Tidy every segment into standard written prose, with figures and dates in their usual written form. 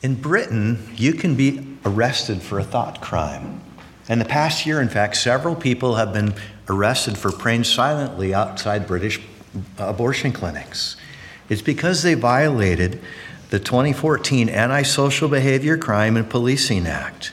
In Britain, you can be arrested for a thought crime. In the past year, in fact, several people have been arrested for praying silently outside British abortion clinics. It's because they violated the 2014 Antisocial Behavior Crime and Policing Act,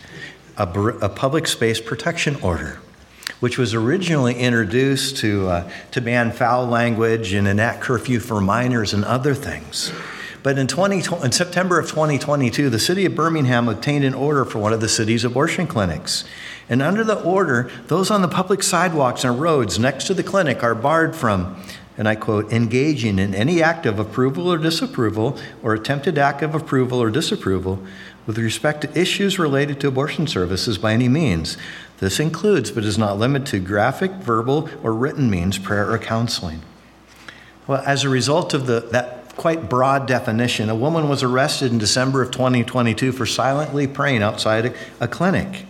a public space protection order, which was originally introduced to ban foul language and enact curfew for minors and other things. But in September of 2022, the city of Birmingham obtained an order for one of the city's abortion clinics. And under the order, those on the public sidewalks and roads next to the clinic are barred from, and I quote, engaging in any act of approval or disapproval or attempted act of approval or disapproval with respect to issues related to abortion services by any means. This includes, but is not limited to, graphic, verbal, or written means, prayer or counseling. Well, as a result of that quite broad definition, a woman was arrested in December of 2022 for silently praying outside a clinic.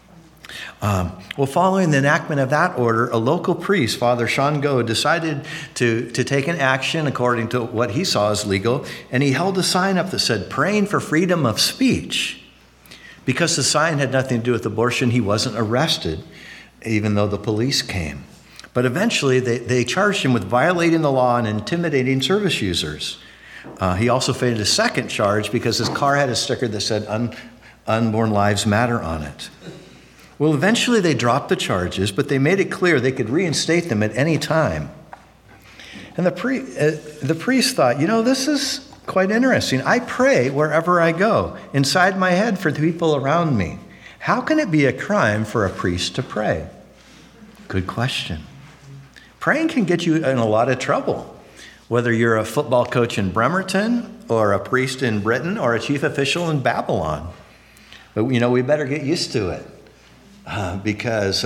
Following the enactment of that order, a local priest, Father Sean Goh, decided to take an action according to what he saw as legal, and he held a sign up that said, "Praying for freedom of speech." Because the sign had nothing to do with abortion, he wasn't arrested, even though the police came. But eventually, they charged him with violating the law and intimidating service users. He also faced a second charge because his car had a sticker that said Unborn Lives Matter on it. Well, eventually they dropped the charges, but they made it clear they could reinstate them at any time. And the priest thought, this is quite interesting. I pray wherever I go, inside my head for the people around me. How can it be a crime for a priest to pray? Good question. Praying can get you in a lot of trouble, whether you're a football coach in Bremerton or a priest in Britain or a chief official in Babylon. But, we better get used to it because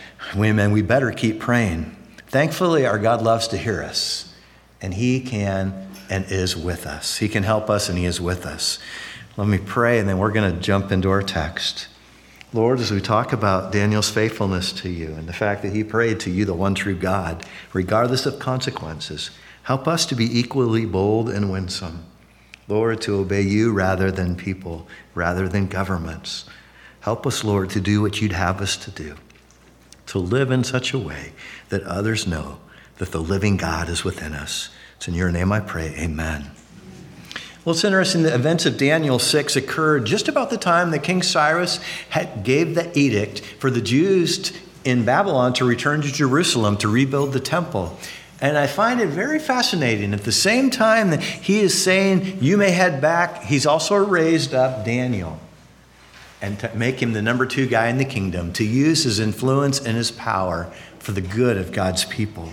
we better keep praying. Thankfully, our God loves to hear us, and he can and is with us. He can help us, and he is with us. Let me pray, and then we're going to jump into our text. Lord, as we talk about Daniel's faithfulness to you and the fact that he prayed to you, the one true God, regardless of consequences, help us to be equally bold and winsome. Lord, to obey you rather than people, rather than governments. Help us, Lord, to do what you'd have us to do, to live in such a way that others know that the living God is within us. It's in your name I pray, amen. Well, it's interesting, the events of Daniel 6 occurred just about the time that King Cyrus gave the edict for the Jews in Babylon to return to Jerusalem to rebuild the temple. And I find it very fascinating. At the same time that he is saying, you may head back, he's also raised up Daniel and to make him the number 2 guy in the kingdom, to use his influence and his power for the good of God's people.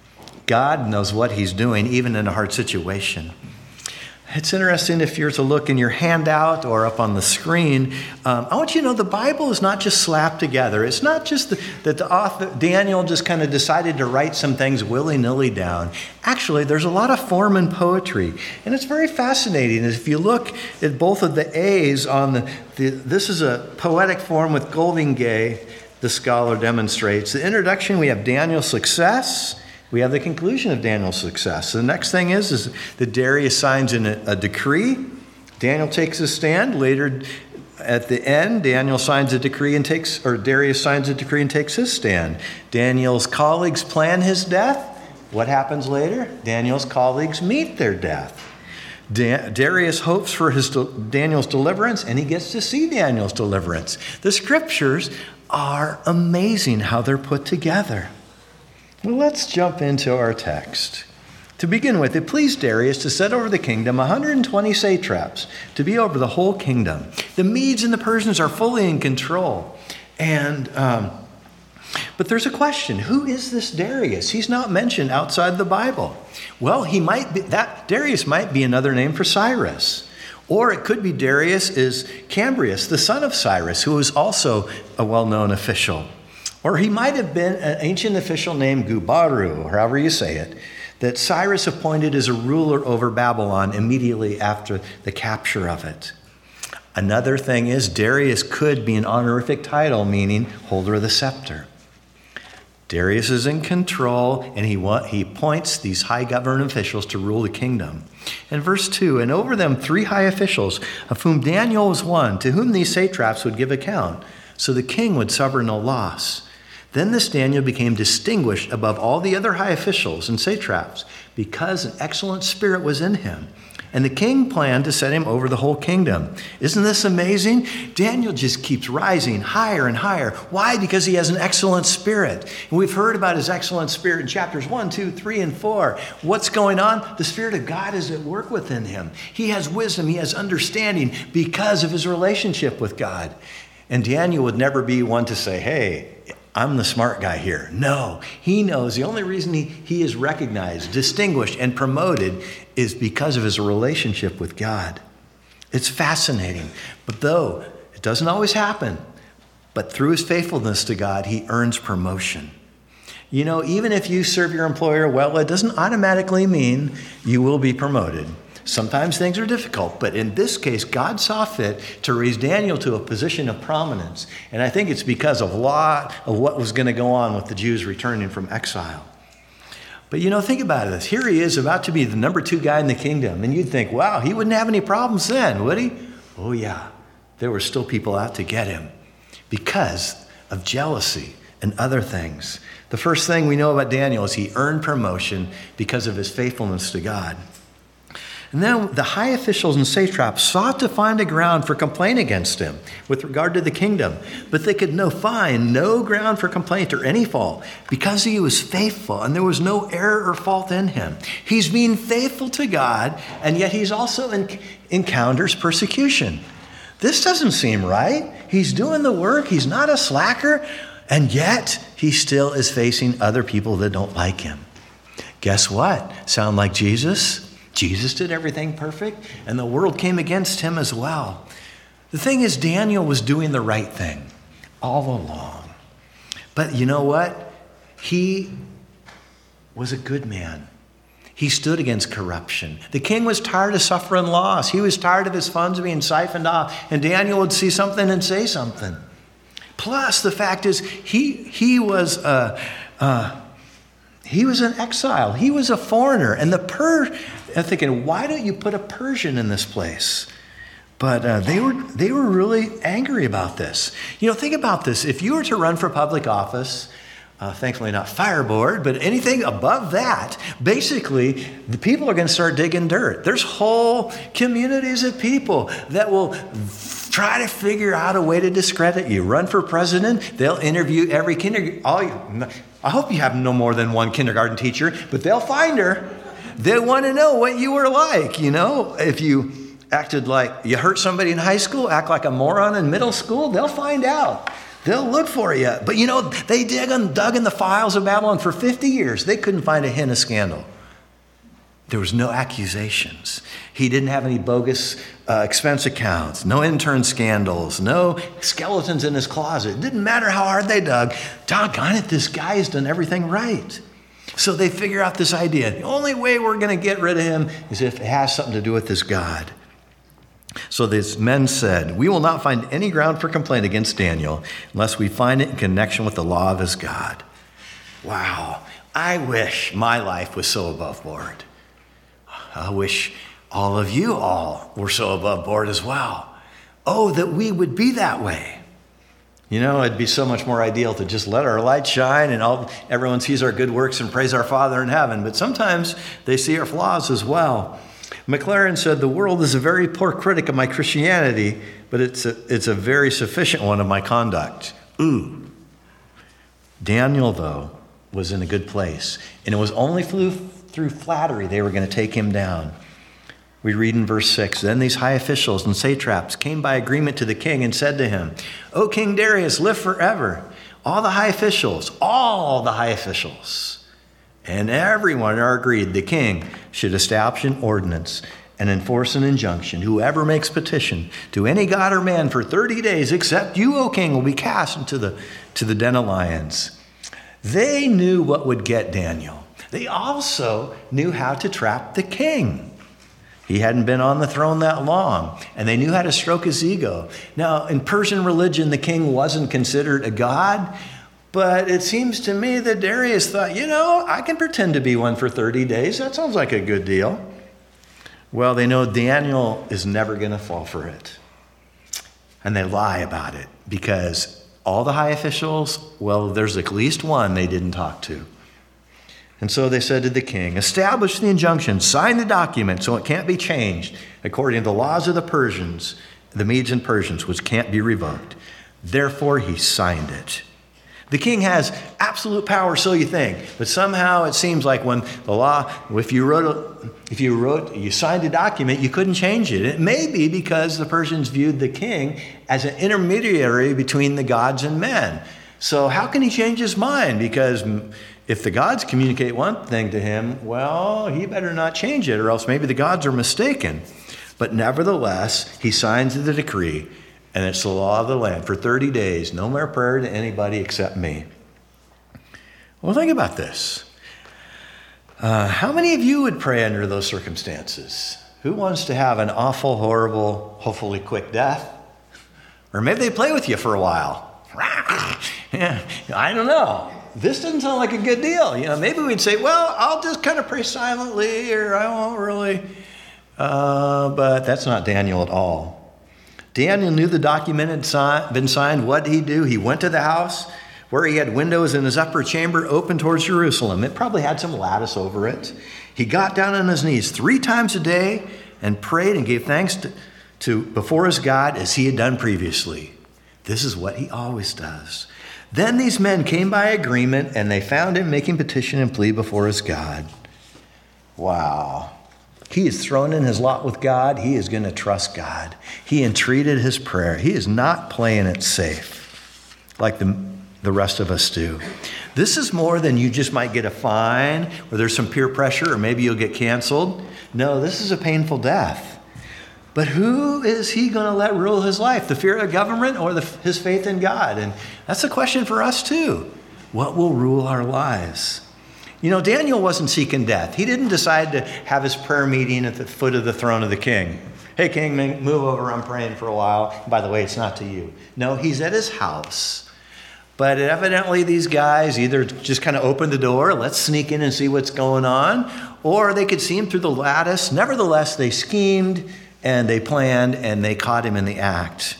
God knows what he's doing, even in a hard situation. It's interesting if you're to look in your handout or up on the screen. I want you to know the Bible is not just slapped together. It's not just that the author, Daniel, just kind of decided to write some things willy-nilly down. Actually, there's a lot of form and poetry. And it's very fascinating. If you look at both of the A's on this is a poetic form with Goldingay, the scholar demonstrates. The introduction, we have Daniel's success. We have the conclusion of Daniel's success. The next thing is that Darius signs in a decree. Daniel takes a stand. Later, at the end, Darius signs a decree and takes his stand. Daniel's colleagues plan his death. What happens later? Daniel's colleagues meet their death. Darius hopes for Daniel's deliverance, and he gets to see Daniel's deliverance. The scriptures are amazing how they're put together. Well, let's jump into our text. To begin with, it pleased Darius to set over the kingdom 120 satraps to be over the whole kingdom. The Medes and the Persians are fully in control. But there's a question. Who is this Darius? He's not mentioned outside the Bible. Well, Darius might be another name for Cyrus. Or it could be Darius is Cambrius, the son of Cyrus, who was also a well-known official. Or he might have been an ancient official named Gubaru, or however you say it, that Cyrus appointed as a ruler over Babylon immediately after the capture of it. Another thing is Darius could be an honorific title, meaning holder of the scepter. Darius is in control, and he appoints these high government officials to rule the kingdom. In verse 2, and over them 3 high officials, of whom Daniel was one, to whom these satraps would give account, so the king would suffer no loss. Then this Daniel became distinguished above all the other high officials and satraps, because an excellent spirit was in him. And the king planned to set him over the whole kingdom. Isn't this amazing? Daniel just keeps rising higher and higher. Why? Because he has an excellent spirit. And we've heard about his excellent spirit in chapters 1, 2, 3, and 4. What's going on? The Spirit of God is at work within him. He has wisdom. He has understanding because of his relationship with God. And Daniel would never be one to say, hey, I'm the smart guy here. No, he knows the only reason he is recognized, distinguished, and promoted is because of his relationship with God. It's fascinating. But though it doesn't always happen, but through his faithfulness to God, he earns promotion. You know, even if you serve your employer well, it doesn't automatically mean you will be promoted. Sometimes things are difficult, but in this case, God saw fit to raise Daniel to a position of prominence. And I think it's because of a lot of what was going to go on with the Jews returning from exile. But you know, think about this. Here he is about to be the number 2 guy in the kingdom. And you'd think, wow, he wouldn't have any problems then, would he? Oh yeah, there were still people out to get him because of jealousy and other things. The first thing we know about Daniel is he earned promotion because of his faithfulness to God. And then the high officials and satraps sought to find a ground for complaint against him with regard to the kingdom, but they could find no ground for complaint or any fault because he was faithful and there was no error or fault in him. He's being faithful to God, and yet he's also encounters persecution. This doesn't seem right. He's doing the work. He's not a slacker, and yet he still is facing other people that don't like him. Guess what? Sound like Jesus? Jesus did everything perfect, and the world came against him as well. The thing is, Daniel was doing the right thing all along. But you know what? He was a good man. He stood against corruption. The king was tired of suffering loss. He was tired of his funds being siphoned off, and Daniel would see something and say something. Plus, the fact is, he was in exile. He was a foreigner, and I'm thinking, why don't you put a Persian in this place? But they were really angry about this. You know, think about this. If you were to run for public office, thankfully not fire board, but anything above that, basically, the people are going to start digging dirt. There's whole communities of people that will try to figure out a way to discredit you. Run for president, they'll interview every kindergarten. I hope you have no more than one kindergarten teacher, but they'll find her. They want to know what you were like, you know. If you acted like you hurt somebody in high school, act like a moron in middle school, they'll find out. They'll look for you. But you know, they dug in the files of Babylon for 50 years. They couldn't find a hint of scandal. There was no accusations. He didn't have any bogus expense accounts, no intern scandals, no skeletons in his closet. It didn't matter how hard they dug. Doggone it, this guy has done everything right. So they figure out this idea. The only way we're going to get rid of him is if it has something to do with this God. So these men said, we will not find any ground for complaint against Daniel unless we find it in connection with the law of his God. Wow. I wish my life was so above board. I wish all of you all were so above board as well. Oh, that we would be that way. You know, it'd be so much more ideal to just let our light shine and everyone sees our good works and praise our Father in heaven. But sometimes they see our flaws as well. McLaren said, the world is a very poor critic of my Christianity, but it's a very sufficient one of my conduct. Ooh. Daniel, though, was in a good place. And it was only through flattery they were going to take him down. We read in verse 6, then these high officials and satraps came by agreement to the king and said to him, O King Darius, live forever. All the high officials, and everyone are agreed the king should establish an ordinance and enforce an injunction. Whoever makes petition to any god or man for 30 days, except you, O king, will be cast into the den of lions. They knew what would get Daniel. They also knew how to trap the king. He hadn't been on the throne that long, and they knew how to stroke his ego. Now, in Persian religion, the king wasn't considered a god, But it seems to me that Darius thought, I can pretend to be one for 30 days. That sounds like a good deal. Well, they know Daniel is never going to fall for it. And they lie about it because all the high officials, well, there's at least one they didn't talk to. And so they said to the king, establish the injunction, sign the document so it can't be changed according to the laws of the Persians, the Medes and Persians, which can't be revoked. Therefore, he signed it. The king has absolute power, so you think. But somehow it seems like when the law, if you signed a document, you couldn't change it. It may be because the Persians viewed the king as an intermediary between the gods and men. So how can he change his mind? Because if the gods communicate one thing to him, well, he better not change it, or else maybe the gods are mistaken. But nevertheless, he signs the decree, and it's the law of the land. For 30 days, no more prayer to anybody except me. Well, think about this. How many of you would pray under those circumstances? Who wants to have an awful, horrible, hopefully quick death? Or maybe they play with you for a while. Yeah, I don't know. This doesn't sound like a good deal. Maybe we'd say, well, I'll just kind of pray silently, or I won't really. But that's not Daniel at all. Daniel knew the document had been signed. What did he do? He went to the house where he had windows in his upper chamber open towards Jerusalem. It probably had some lattice over it. He got down on his knees 3 times a day and prayed and gave thanks to before his God as he had done previously. This is what he always does. Then these men came by agreement, and they found him making petition and plea before his God. Wow. He has thrown in his lot with God. He is going to trust God. He entreated his prayer. He is not playing it safe like the rest of us do. This is more than you just might get a fine, or there's some peer pressure, or maybe you'll get canceled. No, this is a painful death. But who is he going to let rule his life? The fear of government or his faith in God? And that's a question for us too. What will rule our lives? Daniel wasn't seeking death. He didn't decide to have his prayer meeting at the foot of the throne of the king. Hey, king, move over. I'm praying for a while. By the way, it's not to you. No, he's at his house. But evidently these guys either just kind of opened the door, let's sneak in and see what's going on, or they could see him through the lattice. Nevertheless, they schemed and they planned and they caught him in the act.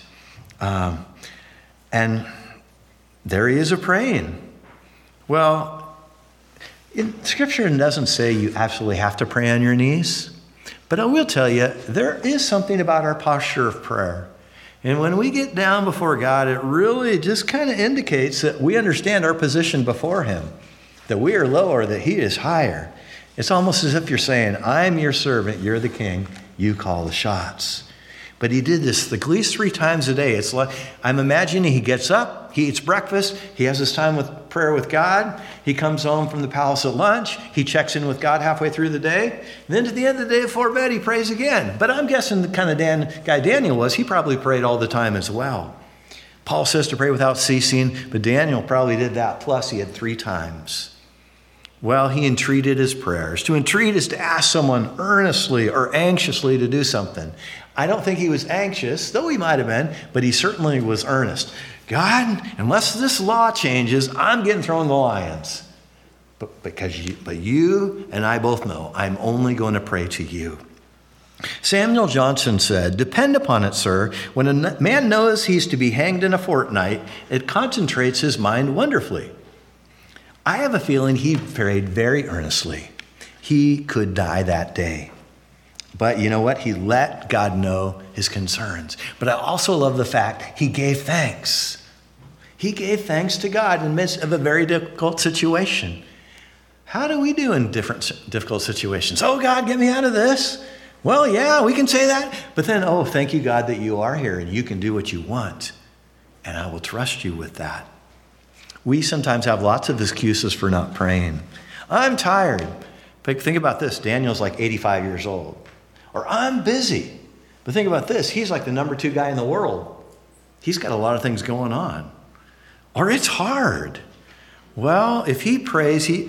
And there he is praying. Well, Scripture doesn't say you absolutely have to pray on your knees, but I will tell you, there is something about our posture of prayer. And when we get down before God, it really just kind of indicates that we understand our position before him, that we are lower, that he is higher. It's almost as if you're saying, I'm your servant, you're the king, you call the shots. But he did this at least 3 times a day. It's like, I'm imagining he gets up, he eats breakfast, he has his time with prayer with God, he comes home from the palace at lunch, he checks in with God halfway through the day, and then at the end of the day before bed, he prays again. But I'm guessing the kind of guy Daniel was, he probably prayed all the time as well. Paul says to pray without ceasing, but Daniel probably did that, plus he had 3 times. Well, he entreated his prayers. To entreat is to ask someone earnestly or anxiously to do something. I don't think he was anxious, though he might have been, but he certainly was earnest. God, unless this law changes, I'm getting thrown in the lions. But you and I both know I'm only going to pray to you. Samuel Johnson said, depend upon it, sir, when a man knows he's to be hanged in a fortnight, it concentrates his mind wonderfully. I have a feeling he prayed very earnestly. He could die that day. But you know what? He let God know his concerns. But I also love the fact he gave thanks. He gave thanks to God in the midst of a very difficult situation. How do we do in difficult situations? Oh, God, get me out of this. Well, yeah, we can say that. But then, oh, thank you, God, that you are here and you can do what you want. And I will trust you with that. We sometimes have lots of excuses for not praying. I'm tired. But think about this. Daniel's like 85 years old. Or I'm busy. But think about this. He's like the number 2 guy in the world. He's got a lot of things going on. Or it's hard. Well, if he prays, he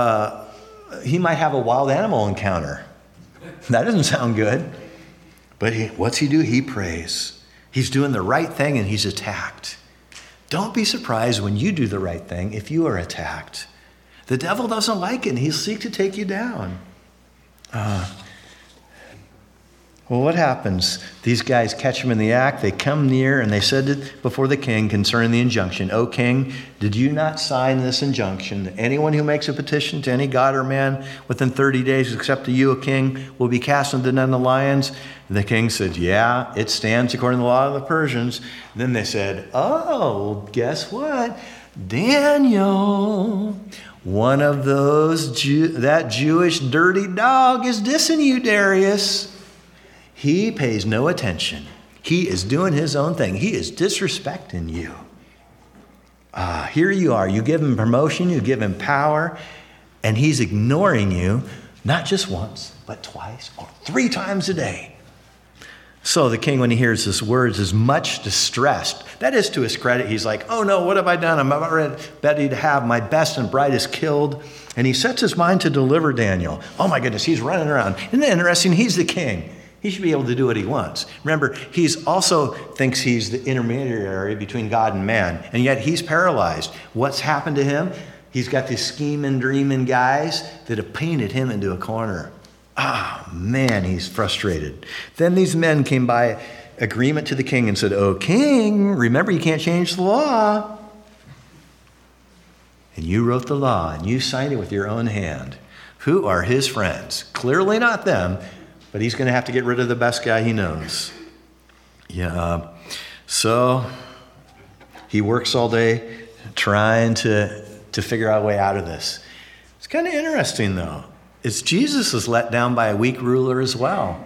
might have a wild animal encounter. That doesn't sound good. But what's he do? He prays. He's doing the right thing and he's attacked. Don't be surprised when you do the right thing if you are attacked. The devil doesn't like it, and he'll seek to take you down. Well, what happens? These guys catch him in the act. They come near, and they said before the king concerning the injunction, "O king, did you not sign this injunction that anyone who makes a petition to any god or man within 30 days, except to you, O king, will be cast into the den of lions?" And the king said, "Yeah, it stands according to the law of the Persians." And then they said, "Oh, guess what? Daniel, one of those, that Jewish dirty dog is dissing you, Darius. He pays no attention. He is doing his own thing. He is disrespecting you. Here you are. You give him promotion. You give him power. And he's ignoring you, not just once, but twice or 3 times a day." So the king, when he hears his words, is much distressed. That is to his credit. He's like, "Oh no, what have I done? I'm about ready to have my best and brightest killed." And he sets his mind to deliver Daniel. Oh my goodness, he's running around. Isn't it interesting? He's the king. He should be able to do what he wants. Remember, he's also thinks he's the intermediary between God and man, and yet he's paralyzed. What's happened to him? He's got these scheming, dreaming guys that have painted him into a corner. Man, he's frustrated. Then these men came by agreement to the king and said, "O king, remember you can't change the law. And you wrote the law, and you signed it with your own hand. Who are his friends? Clearly not them. But he's going to have to get rid of the best guy he knows." Yeah. So he works all day trying to figure out a way out of this. It's kind of interesting, though. Jesus is let down by a weak ruler as well.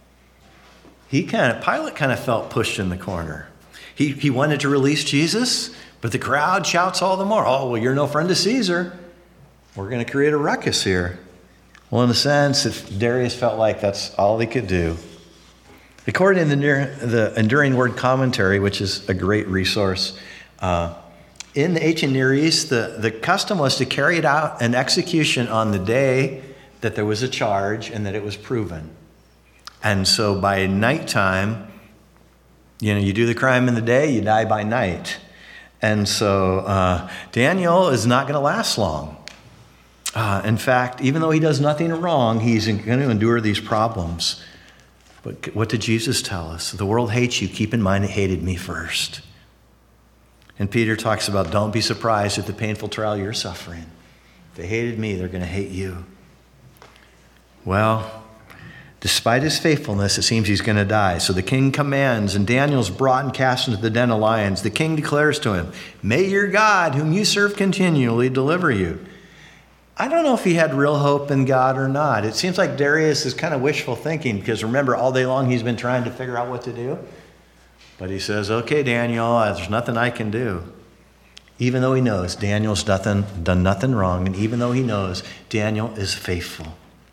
Pilate kind of felt pushed in the corner. He wanted to release Jesus, but the crowd shouts all the more, "Oh, well, you're no friend of Caesar. We're going to create a ruckus here." Well, in a sense, if Darius felt like that's all he could do. According to the Enduring Word Commentary, which is a great resource, in the ancient Near East, the custom was to carry out an execution on the day that there was a charge and that it was proven. And so by nighttime, you do the crime in the day, you die by night. And so Daniel is not going to last long. In fact, even though he does nothing wrong, he's going to endure these problems. But what did Jesus tell us? The world hates you. Keep in mind it hated me first. And Peter talks about, don't be surprised at the painful trial you're suffering. If they hated me, they're going to hate you. Well, despite his faithfulness, it seems he's going to die. So the king commands, and Daniel's brought and cast into the den of lions. The king declares to him, "May your God, whom you serve continually, deliver you." I don't know if he had real hope in God or not. It seems like Darius is kind of wishful thinking, because remember, all day long he's been trying to figure out what to do. But he says, "Okay, Daniel, there's nothing I can do." Even though he knows Daniel's done nothing wrong, and even though he knows Daniel is faithful.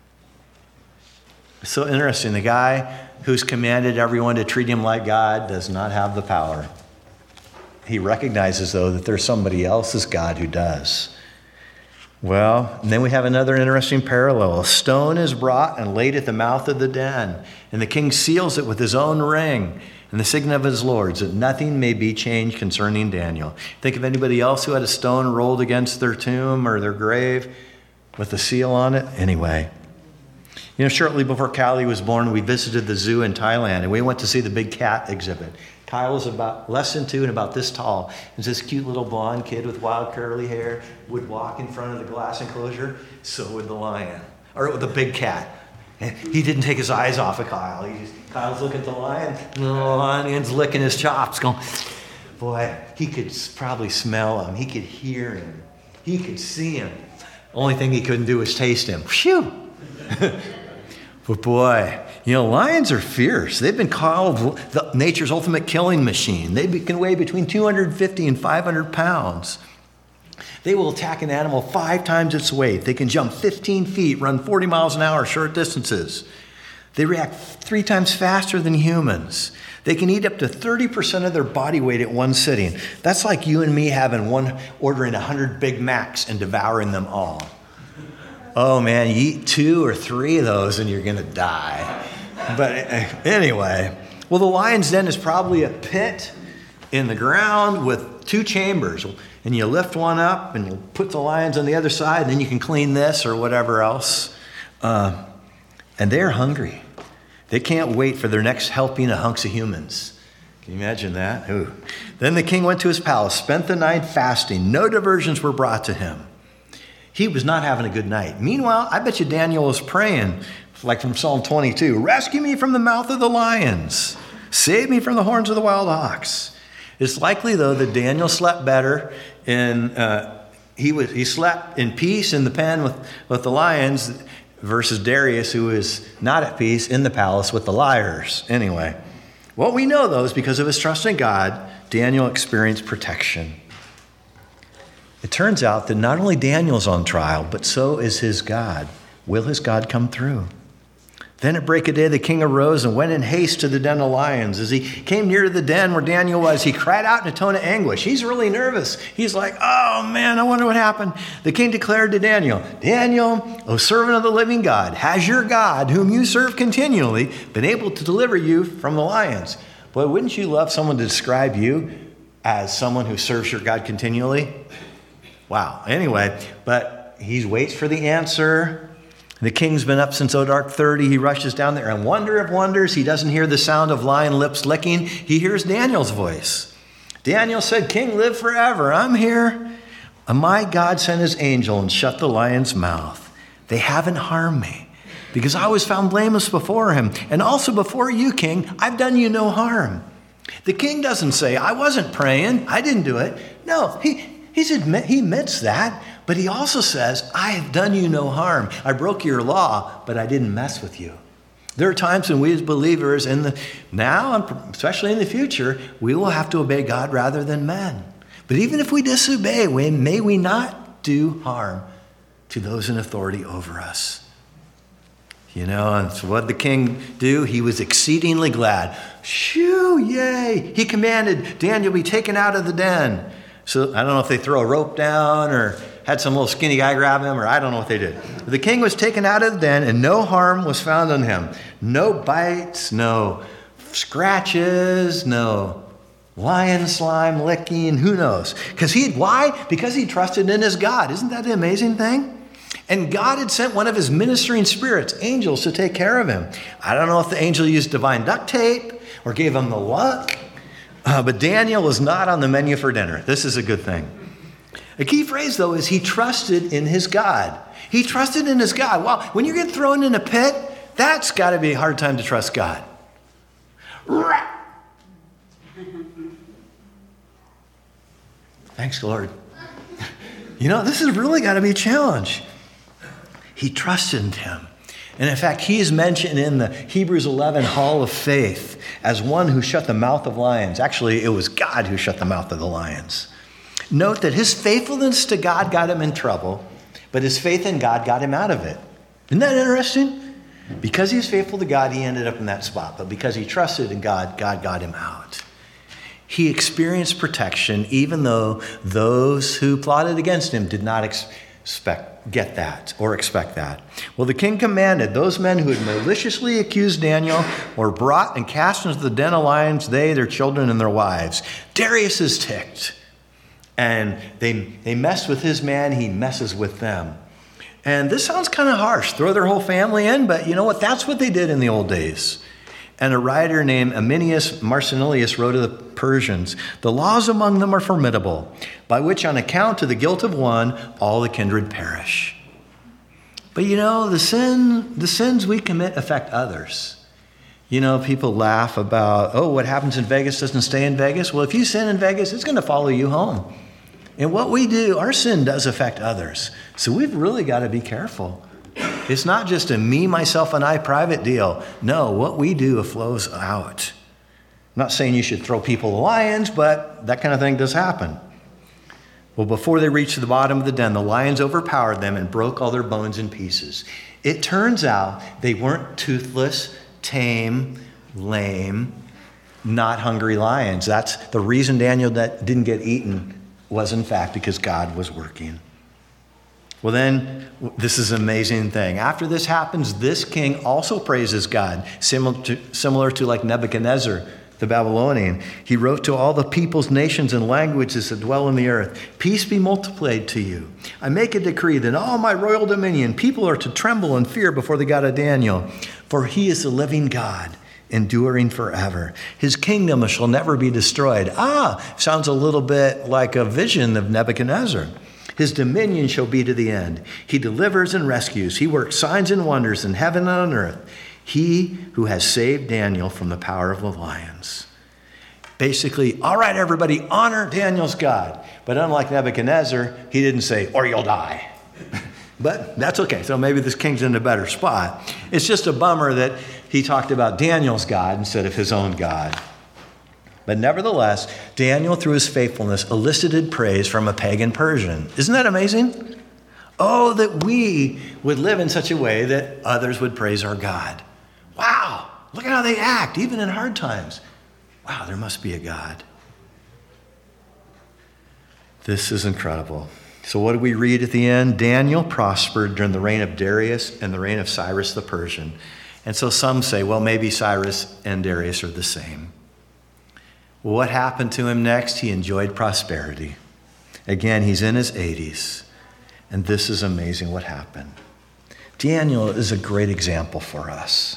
It's so interesting. The guy who's commanded everyone to treat him like God does not have the power. He recognizes, though, that there's somebody else's God who does. Well, and then we have another interesting parallel. A stone is brought and laid at the mouth of the den, and the king seals it with his own ring and the signet of his lords, that nothing may be changed concerning Daniel. Think of anybody else who had a stone rolled against their tomb or their grave with a seal on it? Anyway. Shortly before Callie was born, we visited the zoo in Thailand, and we went to see the big cat exhibit. Kyle was about less than 2 and about this tall. It was this cute little blonde kid with wild curly hair, would walk in front of the glass enclosure. So would the lion, or the big cat. And he didn't take his eyes off of Kyle. Kyle's looking at the lion, and the lion's licking his chops, going, boy, he could probably smell him. He could hear him. He could see him. Only thing he couldn't do was taste him. Phew! But boy, lions are fierce. They've been called nature's ultimate killing machine. They can weigh between 250 and 500 pounds. They will attack an animal 5 times its weight. They can jump 15 feet, run 40 miles an hour, short distances. They react 3 times faster than humans. They can eat up to 30% of their body weight at one sitting. That's like you and me ordering 100 Big Macs and devouring them all. Oh man, you eat 2 or 3 of those and you're going to die. But anyway, well, the lion's den is probably a pit in the ground with 2 chambers. And you lift one up and you put the lions on the other side, and then you can clean this or whatever else. And they're hungry. They can't wait for their next helping of hunks of humans. Can you imagine that? Ooh. Then the king went to his palace, spent the night fasting. No diversions were brought to him. He was not having a good night. Meanwhile, I bet you Daniel was praying, like from Psalm 22, rescue me from the mouth of the lions. Save me from the horns of the wild ox. It's likely, though, that Daniel slept better he slept in peace in the pen with the lions versus Darius, who is not at peace in the palace with the liars. Anyway, what we know, though, is because of his trust in God, Daniel experienced protection. It turns out that not only Daniel's on trial, but so is his God. Will his God come through? Then at break of day, the king arose and went in haste to the den of lions. As he came near to the den where Daniel was, he cried out in a tone of anguish. He's really nervous. He's like, oh man, I wonder what happened. The king declared to Daniel, Daniel, O servant of the living God, has your God, whom you serve continually, been able to deliver you from the lions? Boy, wouldn't you love someone to describe you as someone who serves your God continually? Wow. Anyway, but he waits for the answer. The king's been up since dark 30. He rushes down there, and wonder of wonders, he doesn't hear the sound of lion lips licking. He hears Daniel's voice. Daniel said, King, live forever. I'm here. And my God sent his angel and shut the lion's mouth. They haven't harmed me because I was found blameless before him. And also before you, king, I've done you no harm. The king doesn't say, I wasn't praying. I didn't do it. No, he admits that. But he also says, I have done you no harm. I broke your law, but I didn't mess with you. There are times when we as believers now, and especially in the future, we will have to obey God rather than men. But even if we disobey, may we not do harm to those in authority over us. You know, and so what did the king do? He was exceedingly glad. Shoo, yay! He commanded Daniel be taken out of the den. So I don't know if they throw a rope down or had some little skinny guy grab him, or I don't know what they did. But the king was taken out of the den, and no harm was found on him. No bites, no scratches, no lion slime licking, who knows? Why? Because he trusted in his God. Isn't that the amazing thing? And God had sent one of his ministering spirits, angels, to take care of him. I don't know if the angel used divine duct tape or gave him the luck, but Daniel was not on the menu for dinner. This is a good thing. A key phrase, though, is he trusted in his God. He trusted in his God. Well, when you get thrown in a pit, that's got to be a hard time to trust God. Thanks, Lord. You know, this has really got to be a challenge. He trusted in him. And in fact, he is mentioned in the Hebrews 11 Hall of Faith as one who shut the mouth of lions. Actually, it was God who shut the mouth of the lions. Note that his faithfulness to God got him in trouble, but his faith in God got him out of it. Isn't that interesting? Because he was faithful to God, he ended up in that spot. But because he trusted in God, God got him out. He experienced protection, even though those who plotted against him did not expect that. Well, the king commanded those men who had maliciously accused Daniel were brought and cast into the den of lions, they, their children, and their wives. Darius is ticked. And they messed with his man, he messes with them. And this sounds kind of harsh. Throw their whole family in, but you know what? That's what they did in the old days. And a writer named Aminius Marcinilius wrote to the Persians, the laws among them are formidable, by which on account of the guilt of one, all the kindred perish. But you know, the sins we commit affect others. You know, people laugh about, what happens in Vegas doesn't stay in Vegas. Well, if you sin in Vegas, it's going to follow you home. And what we do, our sin does affect others. So we've really got to be careful. It's not just a me, myself, and I private deal. No, what we do flows out. I'm not saying you should throw people to lions, but that kind of thing does happen. Well, before they reached the bottom of the den, the lions overpowered them and broke all their bones in pieces. It turns out they weren't toothless, tame, lame, not hungry lions. That's the reason Daniel didn't get eaten was in fact because God was working. Well, then, this is an amazing thing. After this happens, this king also praises God, similar to like Nebuchadnezzar, the Babylonian. He wrote to all the peoples, nations, and languages that dwell on the earth, peace be multiplied to you. I make a decree that all my royal dominion, people are to tremble and fear before the God of Daniel, for he is the living God, enduring forever. His kingdom shall never be destroyed. Sounds a little bit like a vision of Nebuchadnezzar. His dominion shall be to the end. He delivers and rescues. He works signs and wonders in heaven and on earth. He who has saved Daniel from the power of the lions. Basically, all right, everybody, honor Daniel's God. But unlike Nebuchadnezzar, he didn't say, or you'll die. But that's okay. So maybe this king's in a better spot. It's just a bummer that he talked about Daniel's God instead of his own God. But nevertheless, Daniel, through his faithfulness, elicited praise from a pagan Persian. Isn't that amazing? Oh, that we would live in such a way that others would praise our God. Wow, look at how they act, even in hard times. Wow, there must be a God. This is incredible. So what do we read at the end? Daniel prospered during the reign of Darius and the reign of Cyrus the Persian. And so some say, well, maybe Cyrus and Darius are the same. Well, what happened to him next? He enjoyed prosperity. Again, he's in his 80s. And this is amazing what happened. Daniel is a great example for us.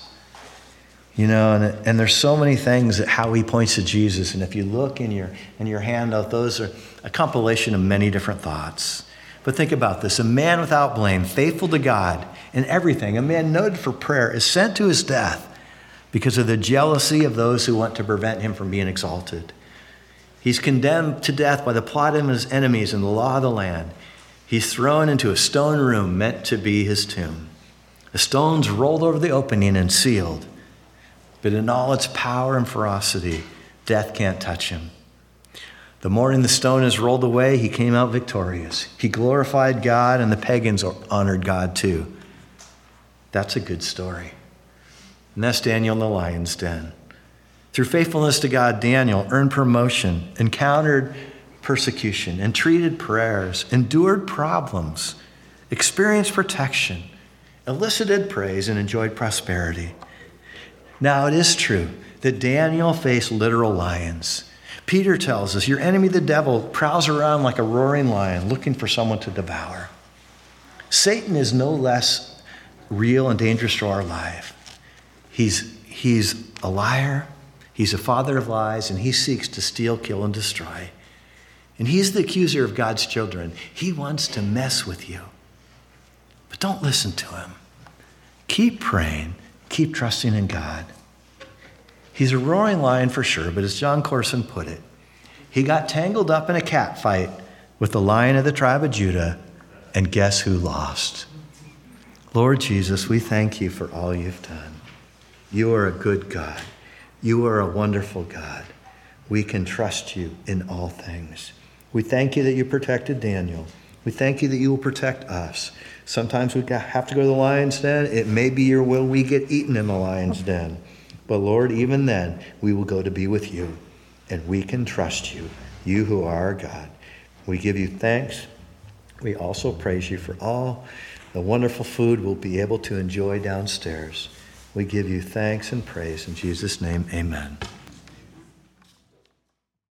And there's so many things that how he points to Jesus. And if you look in your handout, those are a compilation of many different thoughts. But think about this. A man without blame, faithful to God in everything, a man noted for prayer, is sent to his death because of the jealousy of those who want to prevent him from being exalted. He's condemned to death by the plot of his enemies and the law of the land. He's thrown into a stone room meant to be his tomb. The stone's rolled over the opening and sealed. But in all its power and ferocity, death can't touch him. The morning the stone is rolled away, he came out victorious. He glorified God, and the pagans honored God too. That's a good story. And that's Daniel in the lion's den. Through faithfulness to God, Daniel earned promotion, encountered persecution, entreated prayers, endured problems, experienced protection, elicited praise, and enjoyed prosperity. Now, it is true that Daniel faced literal lions. Peter tells us, your enemy, the devil, prowls around like a roaring lion looking for someone to devour. Satan is no less real and dangerous to our life. He's a liar, he's a father of lies, and he seeks to steal, kill, and destroy. And he's the accuser of God's children. He wants to mess with you. But don't listen to him. Keep praying. Keep trusting in God. He's a roaring lion for sure, but as John Corson put it, he got tangled up in a cat fight with the lion of the tribe of Judah, and guess who lost? Lord Jesus, we thank you for all you've done. You are a good God. You are a wonderful God. We can trust you in all things. We thank you that you protected Daniel. We thank you that you will protect us. Sometimes we have to go to the lion's den. It may be your will we get eaten in the lion's den. But Lord, even then, we will go to be with you. And we can trust you, you who are our God. We give you thanks. We also praise you for all the wonderful food we'll be able to enjoy downstairs. We give you thanks and praise. In Jesus' name, amen.